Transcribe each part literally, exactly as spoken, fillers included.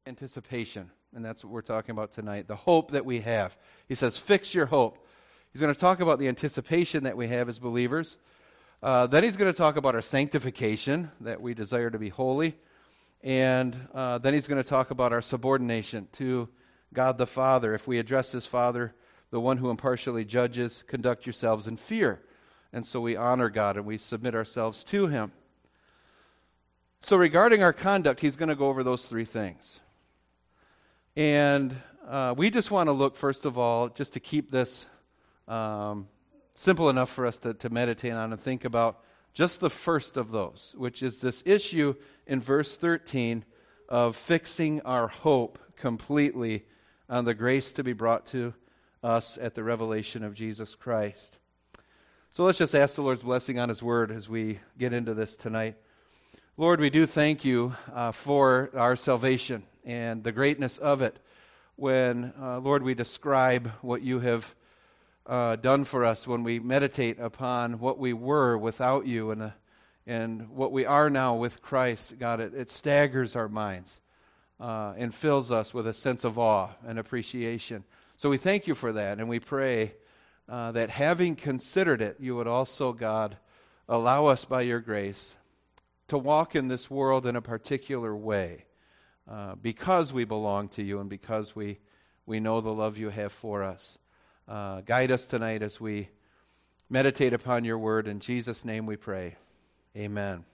Anticipation, and that's what we're talking about tonight, the hope that we have. He says, fix your hope. He's going to talk about the anticipation that we have as believers. Uh, then he's going to talk about our sanctification, that we desire to be holy. And uh, then he's going to talk about our subordination to God the Father. If we address his Father, the one who impartially judges, conduct yourselves in fear. And so we honor God and we submit ourselves to him. So regarding our conduct, he's going to go over those three things. And uh, we just want to look, first of all, just to keep this um, simple enough for us to, to meditate on and think about just the first of those, which is this issue in verse thirteen of fixing our hope completely on the grace to be brought to us at the revelation of Jesus Christ. So let's just ask the Lord's blessing on his word as we get into this tonight. Lord, we do thank you uh, for our salvation and the greatness of it. When, uh, Lord, we describe what you have uh, done for us, when we meditate upon what we were without you and, uh, and what we are now with Christ, God, it, it staggers our minds uh, and fills us with a sense of awe and appreciation. So we thank you for that, and we pray uh, that having considered it, you would also, God, allow us by your grace to walk in this world in a particular way uh, because we belong to you and because we, we know the love you have for us. Uh, guide us tonight as we meditate upon your word. In Jesus' name we pray. Amen.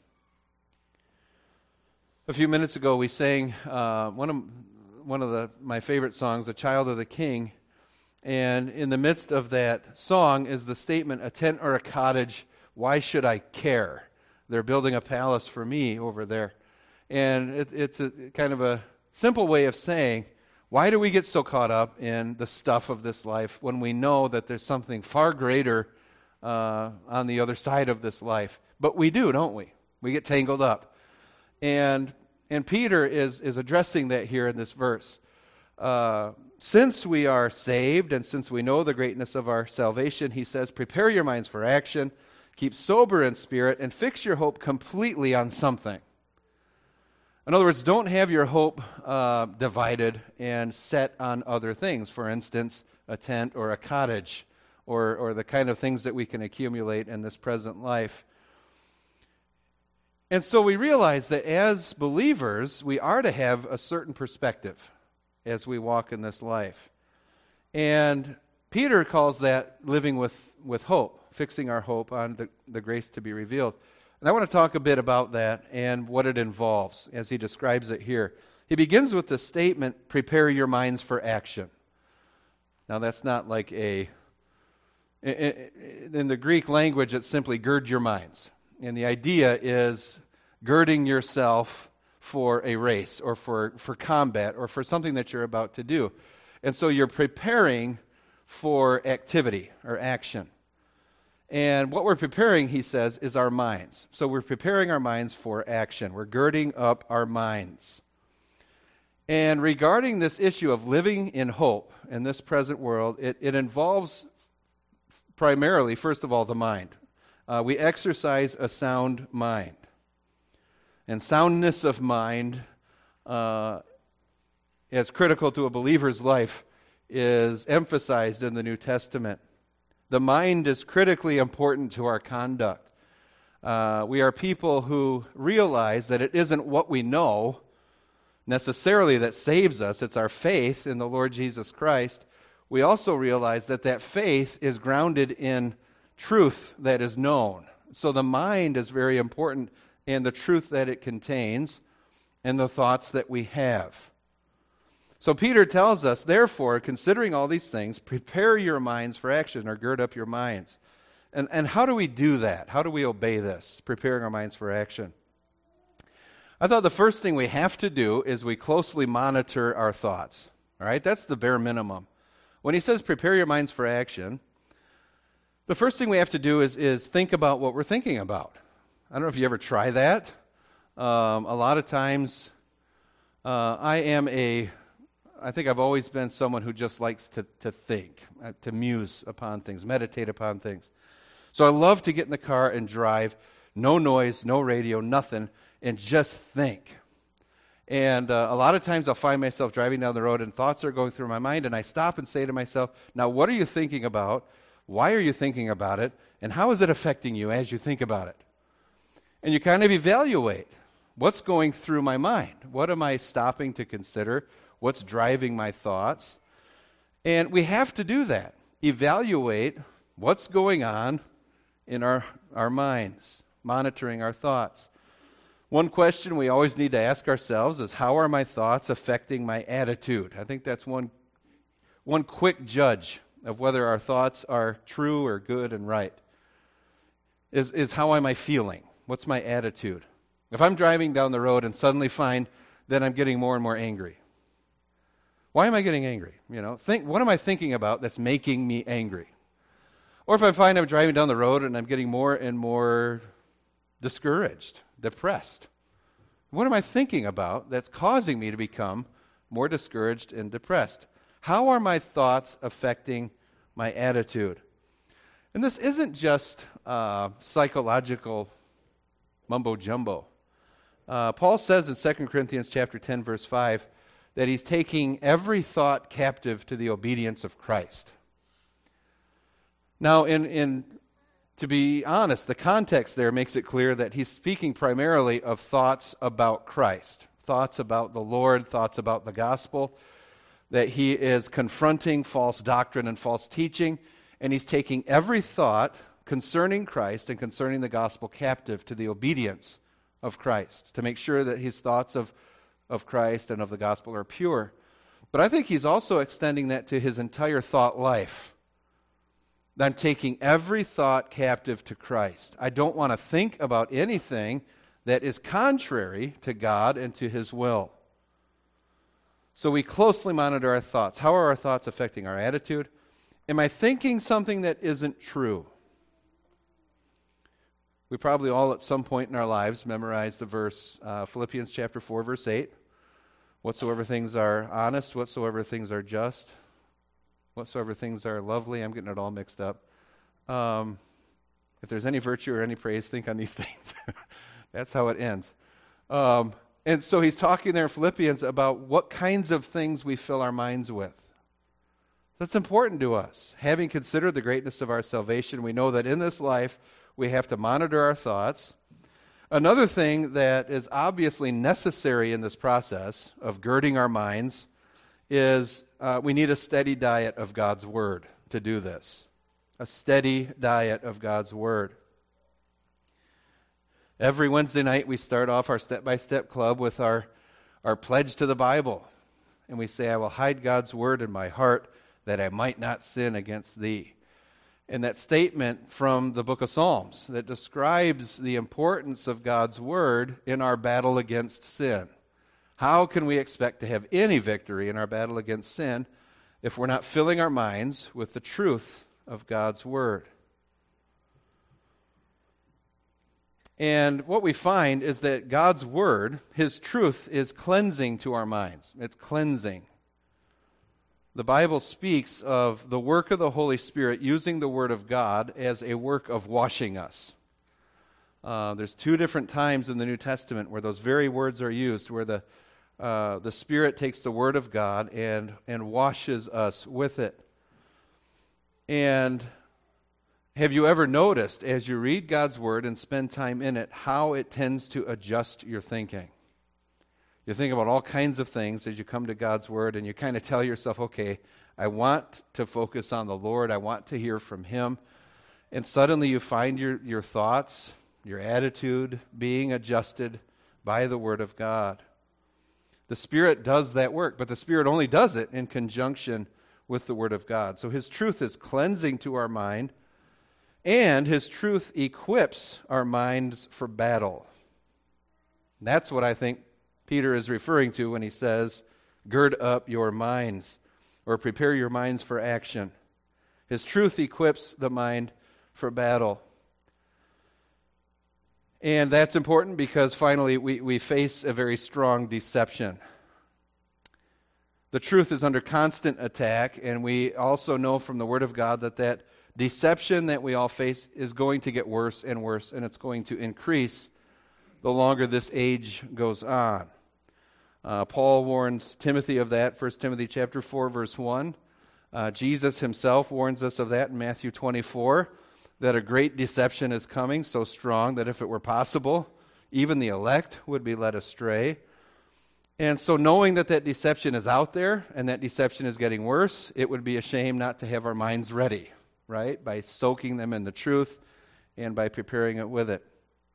A few minutes ago we sang uh, one of, one of the, my favorite songs, "A Child of the King." And in the midst of that song is the statement, "A tent or a cottage, why should I care? They're building a palace for me over there." And it, it's a kind of a simple way of saying, why do we get so caught up in the stuff of this life when we know that there's something far greater uh, on the other side of this life? But we do, don't we? We get tangled up. And and Peter is, is addressing that here in this verse. Uh, since we are saved and since we know the greatness of our salvation, he says, prepare your minds for action. Keep sober in spirit and fix your hope completely on something. In other words, don't have your hope uh, divided and set on other things. For instance, a tent or a cottage or, or the kind of things that we can accumulate in this present life. And so we realize that as believers, we are to have a certain perspective as we walk in this life. And Peter calls that living with, with hope, fixing our hope on the, the grace to be revealed. And I want to talk a bit about that and what it involves as he describes it here. He begins with the statement, prepare your minds for action. Now that's not like a, in the Greek language it's simply gird your minds. And the idea is girding yourself for a race or for, for combat or for something that you're about to do. And so you're preparing for activity or action. And what we're preparing, he says, is our minds. So we're preparing our minds for action. We're girding up our minds. And regarding this issue of living in hope in this present world, it, it involves primarily, first of all, the mind. Uh, we exercise a sound mind. And soundness of mind, uh, as critical to a believer's life, is emphasized in the New Testament. The mind is critically important to our conduct. Uh, we are people who realize that it isn't what we know necessarily that saves us. It's our faith in the Lord Jesus Christ. We also realize that that faith is grounded in truth that is known. So the mind is very important in the truth that it contains and the thoughts that we have. So Peter tells us, therefore, considering all these things, prepare your minds for action, or gird up your minds. And, and how do we do that? How do we obey this, preparing our minds for action? I thought the first thing we have to do is we closely monitor our thoughts. All right, that's the bare minimum. When he says prepare your minds for action, the first thing we have to do is, is think about what we're thinking about. I don't know if you ever try that. Um, a lot of times, uh, I am a... I think I've always been someone who just likes to, to think, uh, to muse upon things, meditate upon things. So I love to get in the car and drive, no noise, no radio, nothing, and just think. And uh, a lot of times I'll find myself driving down the road and thoughts are going through my mind, and I stop and say to myself, now what are you thinking about? Why are you thinking about it? And how is it affecting you as you think about it? And you kind of evaluate what's going through my mind. What am I stopping to consider? What's driving my thoughts? And we have to do that. Evaluate what's going on in our, our minds, monitoring our thoughts. One question we always need to ask ourselves is, how are my thoughts affecting my attitude? I think that's one, one quick judge of whether our thoughts are true or good and right, is, is how am I feeling? What's my attitude? If I'm driving down the road and suddenly find that I'm getting more and more angry, why am I getting angry? You know, think, what am I thinking about that's making me angry? Or if I find I'm driving down the road and I'm getting more and more discouraged, depressed, what am I thinking about that's causing me to become more discouraged and depressed? How are my thoughts affecting my attitude? And this isn't just uh, psychological mumbo-jumbo. Uh, Paul says in Second Corinthians chapter ten, verse five, that he's taking every thought captive to the obedience of Christ. Now, in, in to be honest, the context there makes it clear that he's speaking primarily of thoughts about Christ, thoughts about the Lord, thoughts about the gospel, that he is confronting false doctrine and false teaching, and he's taking every thought concerning Christ and concerning the gospel captive to the obedience of Christ, to make sure that his thoughts of, of Christ and of the gospel are pure. But I think he's also extending that to his entire thought life. I'm taking every thought captive to Christ. I don't want to think about anything that is contrary to God and to his will. So we closely monitor our thoughts. How are our thoughts affecting our attitude? Am I thinking something that isn't true? We probably all at some point in our lives memorized the verse, uh, Philippians chapter four, verse eight. Whatsoever things are honest, whatsoever things are just, whatsoever things are lovely. I'm getting it all mixed up. Um, if there's any virtue or any praise, think on these things. That's how it ends. Um, and so he's talking there in Philippians about what kinds of things we fill our minds with. That's important to us. Having considered the greatness of our salvation, we know that in this life we have to monitor our thoughts. Another thing that is obviously necessary in this process of girding our minds is uh, we need a steady diet of God's Word to do this. A steady diet of God's Word. Every Wednesday night we start off our step-by-step club with our, our pledge to the Bible. And we say, I will hide God's Word in my heart that I might not sin against thee. And that statement from the book of Psalms that describes the importance of God's Word in our battle against sin. How can we expect to have any victory in our battle against sin if we're not filling our minds with the truth of God's Word? And what we find is that God's Word, His truth, is cleansing to our minds. It's cleansing. The Bible speaks of the work of the Holy Spirit using the Word of God as a work of washing us. Uh, there's two different times in the New Testament where those very words are used, where the uh, the Spirit takes the Word of God and, and washes us with it. And have you ever noticed, as you read God's Word and spend time in it, how it tends to adjust your thinking? You think about all kinds of things as you come to God's Word, and you kind of tell yourself, okay, I want to focus on the Lord. I want to hear from Him. And suddenly you find your, your thoughts, your attitude being adjusted by the Word of God. The Spirit does that work, but the Spirit only does it in conjunction with the Word of God. So His truth is cleansing to our mind, and His truth equips our minds for battle. And that's what I think Peter is referring to when he says, gird up your minds, or prepare your minds for action. His truth equips the mind for battle. And that's important because finally we, we face a very strong deception. The truth is under constant attack, and we also know from the Word of God that that deception that we all face is going to get worse and worse, and it's going to increase the longer this age goes on. Uh, Paul warns Timothy of that, First Timothy chapter four, verse one. Uh, Jesus himself warns us of that in Matthew twenty-four, that a great deception is coming, so strong that if it were possible, even the elect would be led astray. And so knowing that that deception is out there and that deception is getting worse, it would be a shame not to have our minds ready, right? By soaking them in the truth and by preparing it with it.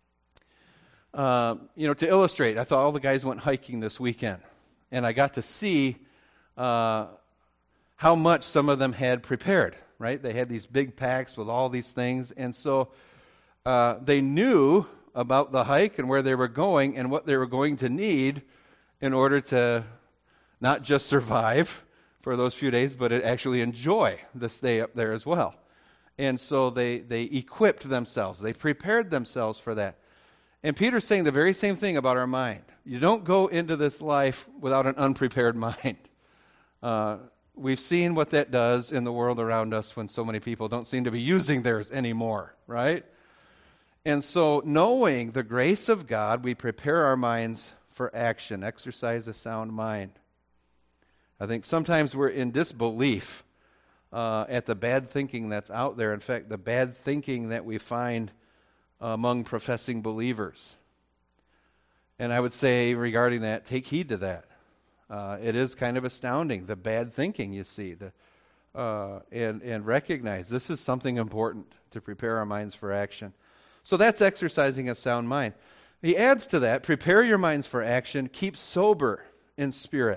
Uh, you know, to illustrate, I thought all the guys went hiking this weekend, and I got to see uh, how much some of them had prepared, right? They had these big packs with all these things, and so uh, they knew about the hike and where they were going and what they were going to need in order to not just survive for those few days, but actually enjoy the stay up there as well. And so they, they equipped themselves. They prepared themselves for that. And Peter's saying the very same thing about our mind. You don't go into this life without an unprepared mind. Uh, we've seen what that does in the world around us when so many people don't seem to be using theirs anymore, right? And so knowing the grace of God, we prepare our minds for action, exercise a sound mind. I think sometimes we're in disbelief uh, at the bad thinking that's out there. In fact, the bad thinking that we find among professing believers. And I would say regarding that, take heed to that. Uh, it is kind of astounding, the bad thinking you see, the, uh, and, and recognize this is something important to prepare our minds for action. So that's exercising a sound mind. He adds to that, prepare your minds for action, keep sober in spirit.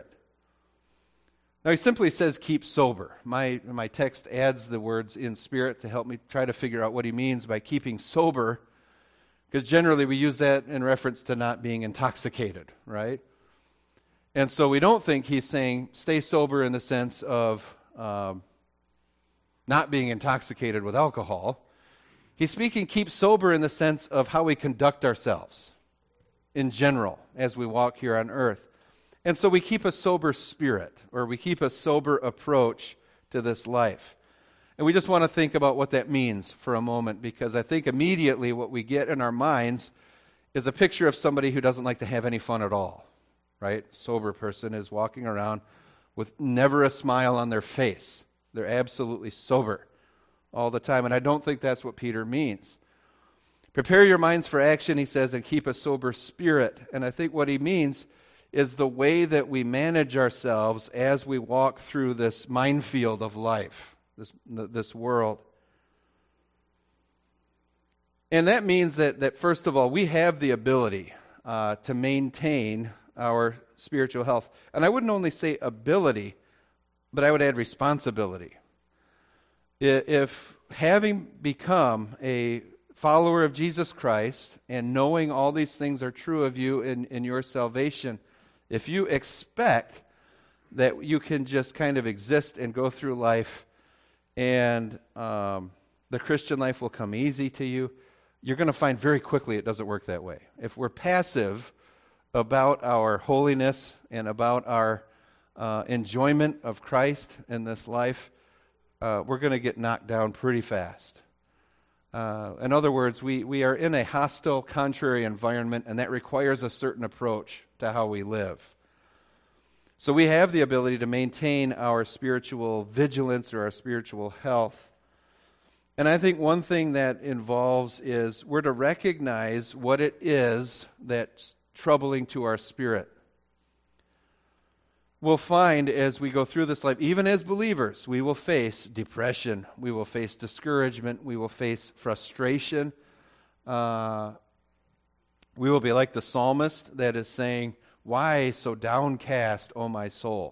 Now he simply says keep sober. My, my text adds the words in spirit to help me try to figure out what he means by keeping sober, because generally we use that in reference to not being intoxicated, right? And so we don't think he's saying stay sober in the sense of um, not being intoxicated with alcohol. He's speaking keep sober in the sense of how we conduct ourselves in general as we walk here on earth. And so we keep a sober spirit, or we keep a sober approach to this life. And we just want to think about what that means for a moment, because I think immediately what we get in our minds is a picture of somebody who doesn't like to have any fun at all, right? Sober person is walking around with never a smile on their face. They're absolutely sober all the time, and I don't think that's what Peter means. Prepare your minds for action, he says, and keep a sober spirit. And I think what he means is the way that we manage ourselves as we walk through this minefield of life, this, this world. And that means that, that, first of all, we have the ability uh, to maintain our spiritual health. And I wouldn't only say ability, but I would add responsibility. If having become a follower of Jesus Christ and knowing all these things are true of you in, in your salvation, if you expect that you can just kind of exist and go through life and um, the Christian life will come easy to you, you're going to find very quickly it doesn't work that way. If we're passive about our holiness and about our uh, enjoyment of Christ in this life, uh, we're going to get knocked down pretty fast. Uh, in other words, we, we are in a hostile, contrary environment, and that requires a certain approach to how we live. So we have the ability to maintain our spiritual vigilance or our spiritual health. And I think one thing that involves is we're to recognize what it is that's troubling to our spirit. We'll find as we go through this life, even as believers, we will face depression, we will face discouragement, we will face frustration. Uh, we will be like the psalmist that is saying, "Why so downcast, O my soul?"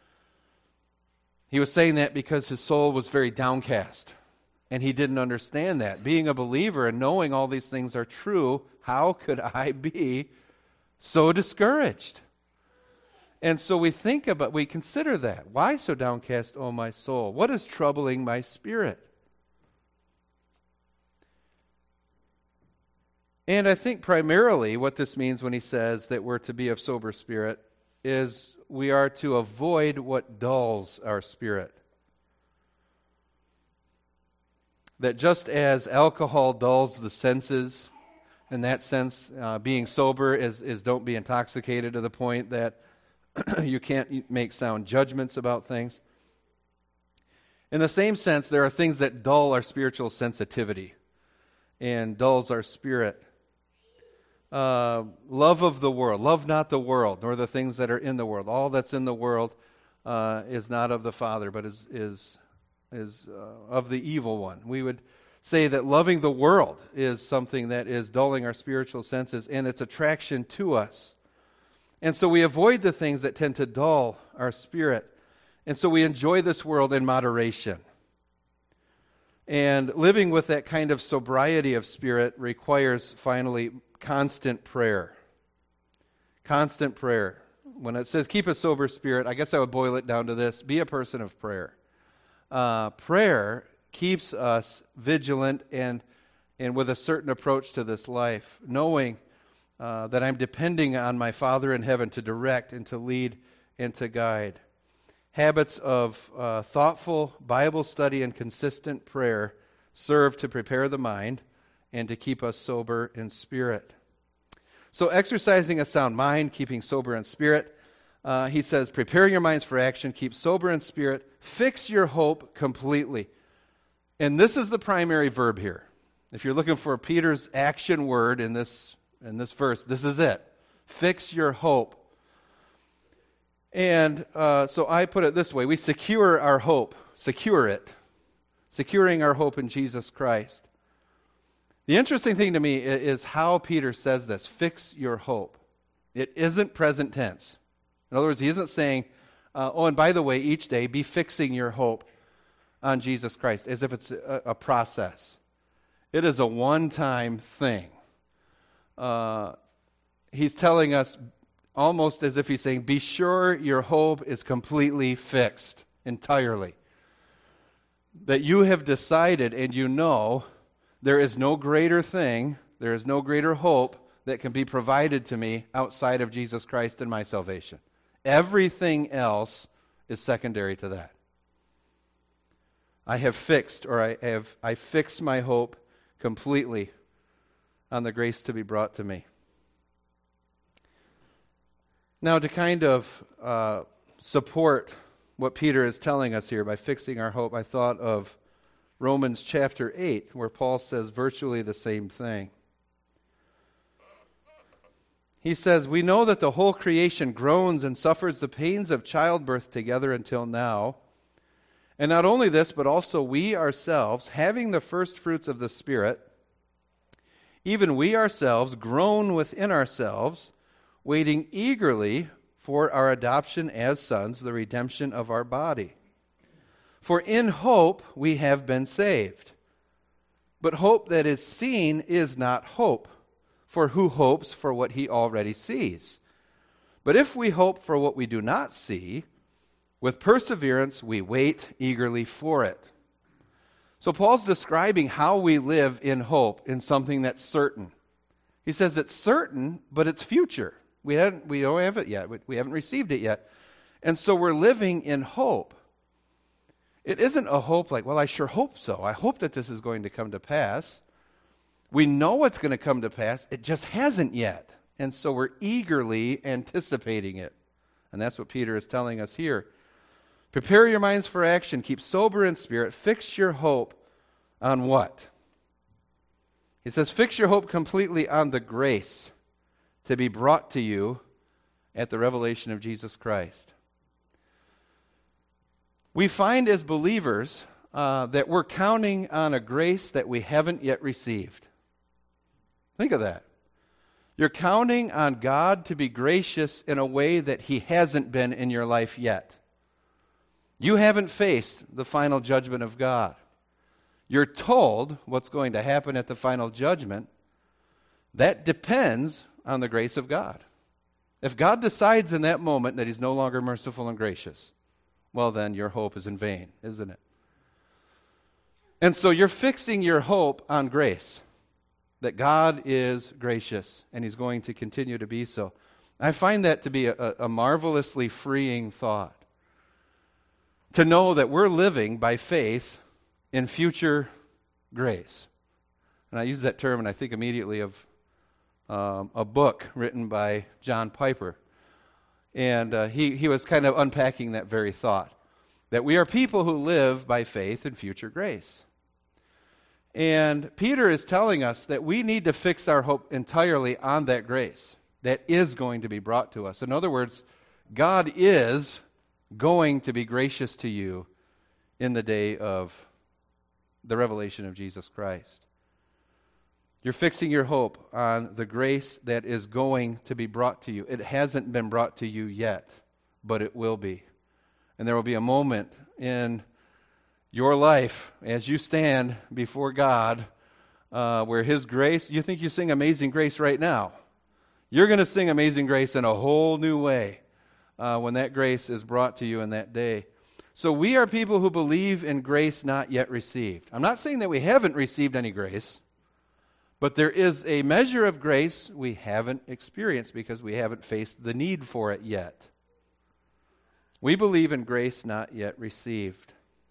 He was saying that because his soul was very downcast, and he didn't understand that. Being a believer and knowing all these things are true, how could I be so discouraged? And so we think about, we consider that. Why so downcast, O my soul? What is troubling my spirit? And I think primarily what this means when he says that we're to be of sober spirit is we are to avoid what dulls our spirit. That just as alcohol dulls the senses, in that sense, uh, being sober is, is don't be intoxicated to the point that You can't make sound judgments about things. In the same sense, there are things that dull our spiritual sensitivity and dulls our spirit. Uh, love of the world. Love not the world, nor the things that are in the world. All that's in the world uh, is not of the Father, but is is is uh, of the evil one. We would say that loving the world is something that is dulling our spiritual senses and its attraction to us. And so we avoid the things that tend to dull our spirit. And so we enjoy this world in moderation. And living with that kind of sobriety of spirit requires, finally, constant prayer. Constant prayer. When it says keep a sober spirit, I guess I would boil it down to this: be a person of prayer. Uh, prayer keeps us vigilant and, and with a certain approach to this life, knowing uh, that I'm depending on my Father in heaven to direct and to lead and to guide. Habits of uh, thoughtful Bible study and consistent prayer serve to prepare the mind and to keep us sober in spirit. So exercising a sound mind, keeping sober in spirit, uh, he says, prepare your minds for action, keep sober in spirit, fix your hope completely. And this is the primary verb here. If you're looking for Peter's action word in this, in this verse, this is it. Fix your hope. And uh, so I put it this way: we secure our hope, secure it, securing our hope in Jesus Christ. The interesting thing to me is how Peter says this: fix your hope. It isn't present tense. In other words, he isn't saying, uh, oh, and by the way, each day be fixing your hope on Jesus Christ, as if it's a, a process. It is a one-time thing. Uh, he's telling us, almost as if he's saying, be sure your hope is completely fixed, entirely. That you have decided and you know there is no greater thing, there is no greater hope that can be provided to me outside of Jesus Christ and my salvation. Everything else is secondary to that. I have fixed, or I have I fixed my hope completely on the grace to be brought to me. Now, to kind of uh, support what Peter is telling us here by fixing our hope, I thought of Romans chapter eight, where Paul says virtually the same thing. He says, we know that the whole creation groans and suffers the pains of childbirth together until now. And not only this, but also we ourselves, having the first fruits of the Spirit, even we ourselves groan within ourselves, waiting eagerly for our adoption as sons, the redemption of our body. For in hope we have been saved. But hope that is seen is not hope, for who hopes for what he already sees? But if we hope for what we do not see, with perseverance we wait eagerly for it. So Paul's describing how we live in hope in something that's certain. He says it's certain, but it's future. We haven't, we don't have it yet. We, we haven't received it yet. And so we're living in hope. It isn't a hope like, well, I sure hope so. I hope that this is going to come to pass. We know it's going to come to pass. It just hasn't yet. And so we're eagerly anticipating it. And that's what Peter is telling us here. Prepare your minds for action. Keep sober in spirit. Fix your hope on what? He says, fix your hope completely on the grace to be brought to you at the revelation of Jesus Christ. We find as believers uh, that we're counting on a grace that we haven't yet received. Think of that. You're counting on God to be gracious in a way that He hasn't been in your life yet. You haven't faced the final judgment of God. You're told what's going to happen at the final judgment. That depends on the grace of God. If God decides in that moment that He's no longer merciful and gracious, well then your hope is in vain, isn't it? And so you're fixing your hope on grace, that God is gracious and He's going to continue to be so. I find that to be a, a marvelously freeing thought. To know that we're living by faith in future grace. And I use that term and I think immediately of um, a book written by John Piper. And uh, he, he was kind of unpacking that very thought, that we are people who live by faith in future grace. And Peter is telling us that we need to fix our hope entirely on that grace that is going to be brought to us. In other words, God is going to be gracious to you in the day of the revelation of Jesus Christ. You're fixing your hope on the grace that is going to be brought to you. It hasn't been brought to you yet, but it will be. And there will be a moment in your life as you stand before God uh, where His grace, you think you sing Amazing Grace right now. You're going to sing Amazing Grace in a whole new way uh, when that grace is brought to you in that day. So we are people who believe in grace not yet received. I'm not saying that we haven't received any grace, but there is a measure of grace we haven't experienced because we haven't faced the need for it yet. We believe in grace not yet received.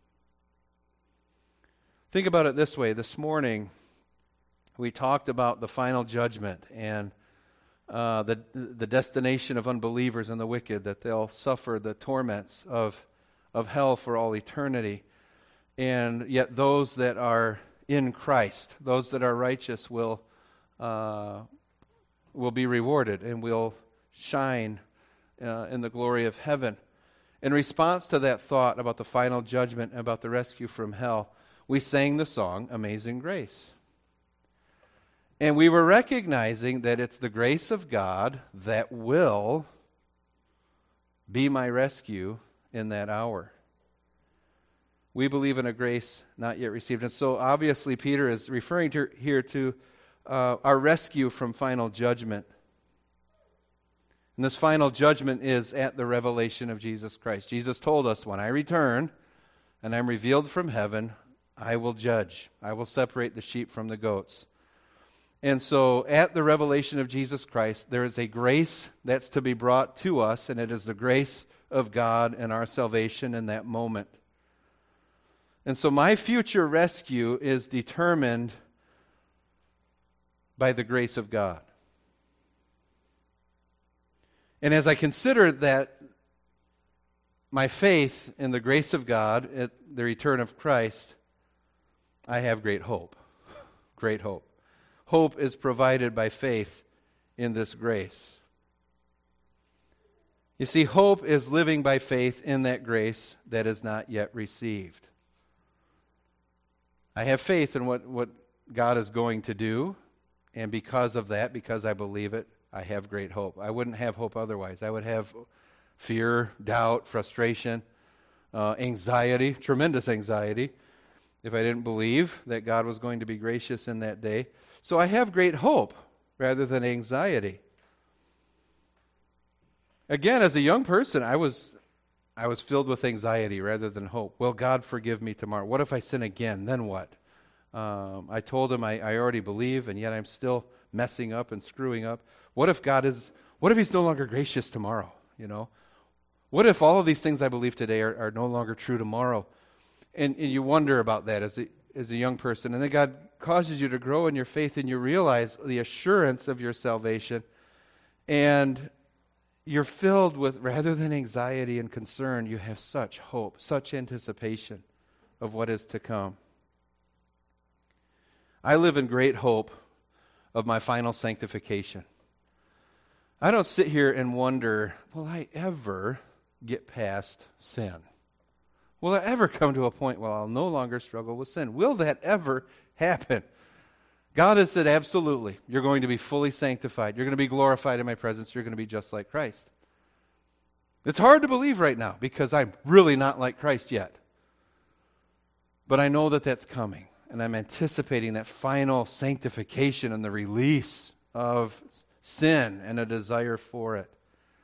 Think about it this way. This morning, we talked about the final judgment and uh, the, the destination of unbelievers and the wicked, that they'll suffer the torments of, of hell for all eternity. And yet those that are in Christ, those that are righteous, will, uh, will be rewarded and will shine uh, in the glory of heaven. In response to that thought about the final judgment, about the rescue from hell, we sang the song, Amazing Grace. And we were recognizing that it's the grace of God that will be my rescue in that hour. We believe in a grace not yet received. And so obviously Peter is referring to here to uh, our rescue from final judgment. And this final judgment is at the revelation of Jesus Christ. Jesus told us, when I return and I'm revealed from heaven, I will judge. I will separate the sheep from the goats. And so at the revelation of Jesus Christ, there is a grace that's to be brought to us, and it is the grace of God and our salvation in that moment. And so my future rescue is determined by the grace of God. And as I consider that my faith in the grace of God at the return of Christ, I have great hope. Great hope. Hope is provided by faith in this grace. You see, hope is living by faith in that grace that is not yet received. I have faith in what, what God is going to do, and because of that, because I believe it, I have great hope. I wouldn't have hope otherwise. I would have fear, doubt, frustration, uh, anxiety, tremendous anxiety, if I didn't believe that God was going to be gracious in that day. So I have great hope rather than anxiety. Again, as a young person, I was I was filled with anxiety rather than hope. Will God forgive me tomorrow? What if I sin again? Then what? Um, I told him I, I already believe, and yet I'm still messing up and screwing up. What if God is, what if he's no longer gracious tomorrow? You know? What if all of these things I believe today are, are no longer true tomorrow? And, and you wonder about that as a, as a young person. And then God causes you to grow in your faith, and you realize the assurance of your salvation. And you're filled with, rather than anxiety and concern, you have such hope, such anticipation of what is to come. I live in great hope of my final sanctification. I don't sit here and wonder, will I ever get past sin? Will I ever come to a point where I'll no longer struggle with sin? Will that ever happen? God has said, absolutely. You're going to be fully sanctified. You're going to be glorified in my presence. You're going to be just like Christ. It's hard to believe right now because I'm really not like Christ yet. But I know that that's coming. And I'm anticipating that final sanctification and the release of sin and a desire for it.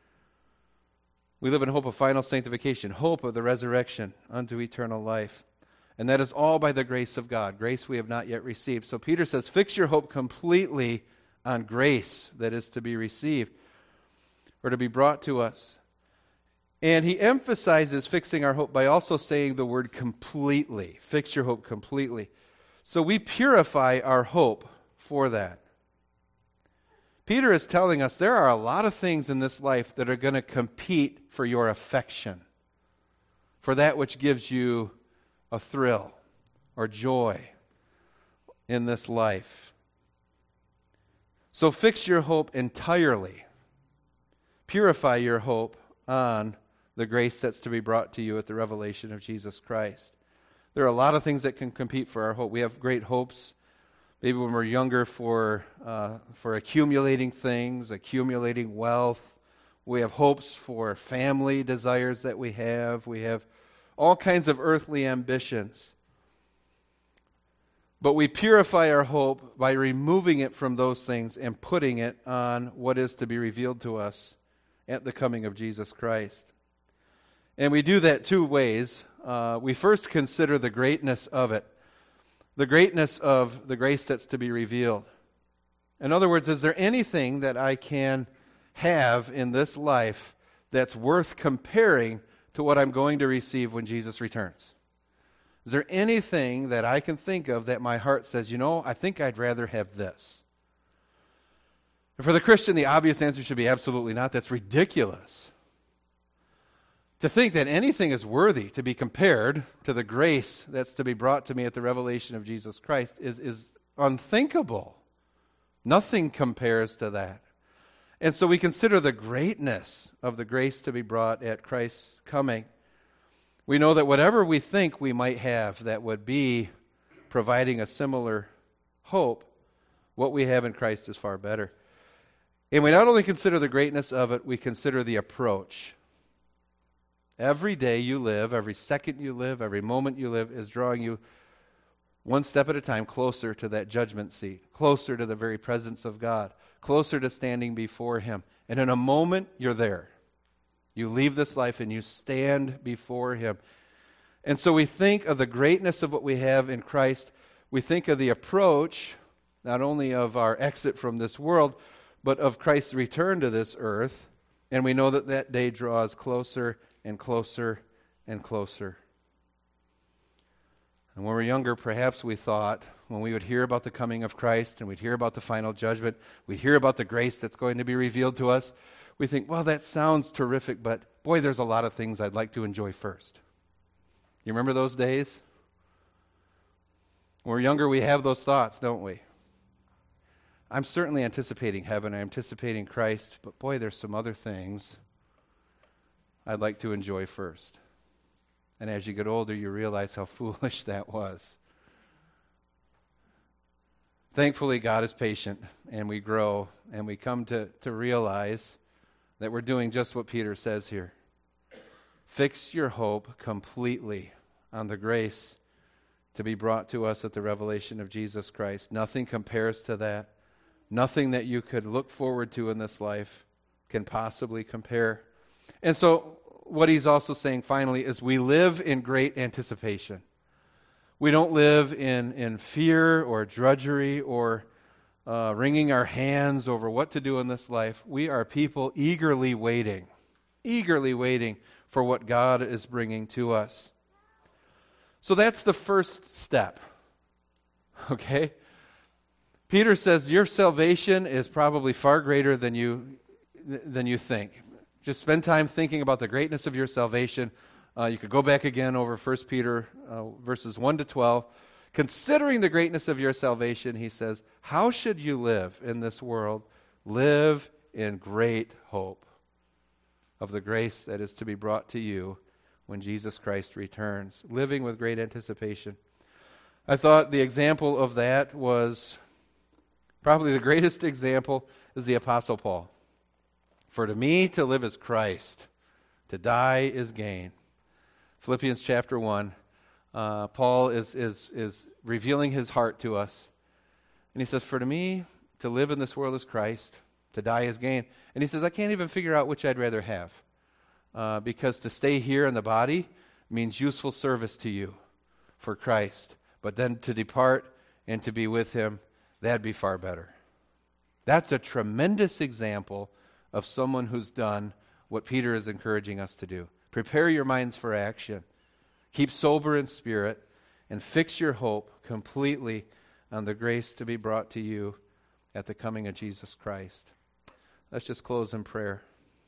We live in hope of final sanctification, hope of the resurrection unto eternal life. And that is all by the grace of God, grace we have not yet received. So Peter says, fix your hope completely on grace that is to be received or to be brought to us. And he emphasizes fixing our hope by also saying the word completely. Fix your hope completely. So we purify our hope for that. Peter is telling us there are a lot of things in this life that are going to compete for your affection, for that which gives you a thrill or joy in this life. So fix your hope entirely. Purify your hope on the grace that's to be brought to you at the revelation of Jesus Christ. There are a lot of things that can compete for our hope. We have great hopes, maybe when we're younger, for uh, for accumulating things, accumulating wealth. We have hopes for family desires that we have. We have all kinds of earthly ambitions. But we purify our hope by removing it from those things and putting it on what is to be revealed to us at the coming of Jesus Christ. And we do that two ways. Uh, we first consider the greatness of it, the greatness of the grace that's to be revealed. In other words, is there anything that I can have in this life that's worth comparing to what I'm going to receive when Jesus returns? Is there anything that I can think of that my heart says, you know, I think I'd rather have this? And for the Christian, the obvious answer should be absolutely not. That's ridiculous. To think that anything is worthy to be compared to the grace that's to be brought to me at the revelation of Jesus Christ is, is unthinkable. Nothing compares to that. And so we consider the greatness of the grace to be brought at Christ's coming. We know that whatever we think we might have that would be providing a similar hope, what we have in Christ is far better. And we not only consider the greatness of it, we consider the approach. Every day you live, every second you live, every moment you live is drawing you one step at a time closer to that judgment seat, closer to the very presence of God, closer to standing before Him. And in a moment, you're there. You leave this life and you stand before Him. And so we think of the greatness of what we have in Christ. We think of the approach, not only of our exit from this world, but of Christ's return to this earth. And we know that that day draws closer and closer and closer. And when we were younger, perhaps we thought, when we would hear about the coming of Christ and we'd hear about the final judgment, we'd hear about the grace that's going to be revealed to us, we think, well, that sounds terrific, but boy, there's a lot of things I'd like to enjoy first. You remember those days? When we're younger, we have those thoughts, don't we? I'm certainly anticipating heaven, I'm anticipating Christ, but boy, there's some other things I'd like to enjoy first. And as you get older, you realize how foolish that was. Thankfully, God is patient, and we grow, and we come to, to realize that we're doing just what Peter says here. Fix your hope completely on the grace to be brought to us at the revelation of Jesus Christ. Nothing compares to that. Nothing that you could look forward to in this life can possibly compare. And so what he's also saying finally is we live in great anticipation. We don't live in, in fear or drudgery or uh, wringing our hands over what to do in this life. We are people eagerly waiting, eagerly waiting for what God is bringing to us. So that's the first step, okay? Peter says your salvation is probably far greater than you than you think. Just spend time thinking about the greatness of your salvation. Uh, you could go back again over First Peter uh, verses one to twelve. Considering the greatness of your salvation, he says, how should you live in this world? Live in great hope of the grace that is to be brought to you when Jesus Christ returns. Living with great anticipation. I thought the example of that was, probably the greatest example is the Apostle Paul. For to me to live is Christ, to die is gain. Philippians chapter one, uh, Paul is, is, is revealing his heart to us. And he says, for to me to live in this world is Christ, to die is gain. And he says, I can't even figure out which I'd rather have. Uh, because to stay here in the body means useful service to you for Christ. But then to depart and to be with Him, that'd be far better. That's a tremendous example of someone who's done what Peter is encouraging us to do. Prepare your minds for action. Keep sober in spirit and fix your hope completely on the grace to be brought to you at the coming of Jesus Christ. Let's just close in prayer.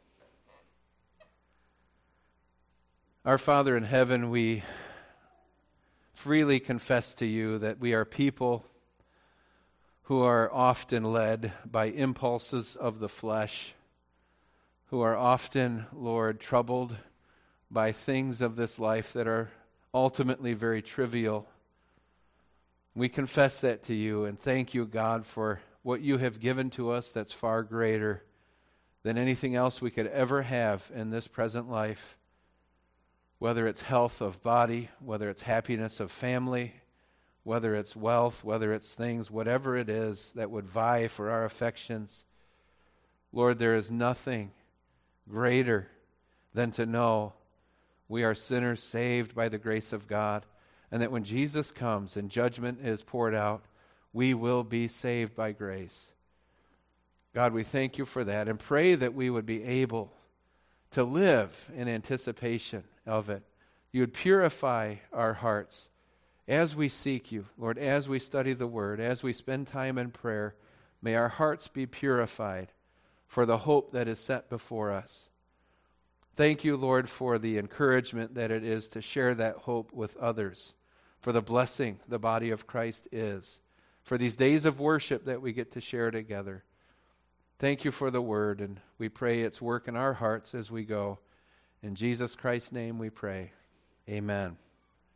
Our Father in heaven, we freely confess to you that we are people who are often led by impulses of the flesh, who are often, Lord, troubled by things of this life that are ultimately very trivial. We confess that to you and thank you, God, for what you have given to us that's far greater than anything else we could ever have in this present life, whether it's health of body, whether it's happiness of family, whether it's wealth, whether it's things, whatever it is that would vie for our affections. Lord, there is nothing greater than to know we are sinners saved by the grace of God, and that when Jesus comes and judgment is poured out, we will be saved by grace. God, we thank you for that and pray that we would be able to live in anticipation of it. You would purify our hearts as we seek you, Lord, as we study the Word, as we spend time in prayer. May our hearts be purified for the hope that is set before us. Thank you, Lord, for the encouragement that it is to share that hope with others, for the blessing the body of Christ is, for these days of worship that we get to share together. Thank you for the Word, and we pray its work in our hearts as we go. In Jesus Christ's name we pray. Amen.